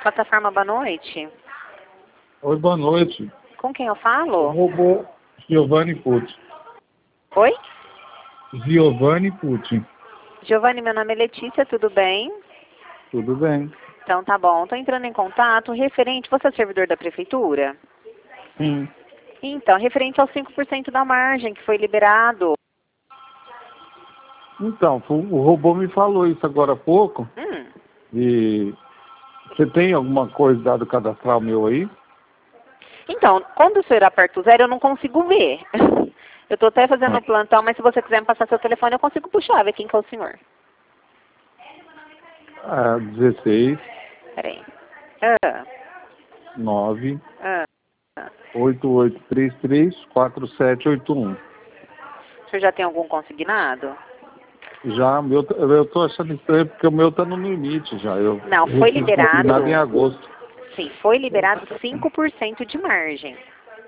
Plataforma, boa noite. Oi, boa noite. Com quem eu falo? Robô Giovanni Pucci. Oi? Giovanni Pucci. Giovanni, meu nome é Letícia, tudo bem? Tudo bem? Então tá bom, estou entrando em contato referente, você é servidor da prefeitura? Sim. Então, referente aos 5% da margem que foi liberado. Então, o robô me falou isso agora há pouco. E você tem alguma coisa dado cadastral meu aí? Então, quando o senhor aperta o 0, eu não consigo ver. Eu estou até fazendo plantão, mas se você quiser me passar seu telefone, eu consigo puxar, ver quem que é o senhor. 16 Peraí. 9 8833 4781. O senhor já tem algum consignado? Já, eu tô achando estranho porque o meu tá no limite já. Não, foi liberado. Consignado em agosto. Sim, foi liberado 5% de margem.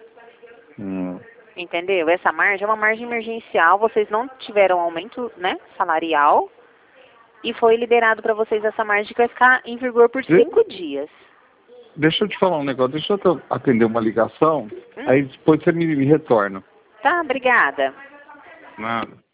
Entendeu? Essa margem é uma margem emergencial, vocês não tiveram aumento, né, salarial, e foi liberado para vocês essa margem que vai ficar em vigor por 5 dias. Deixa eu te falar um negócio, deixa eu atender uma ligação, aí depois você me retorna. Tá, obrigada. Nada.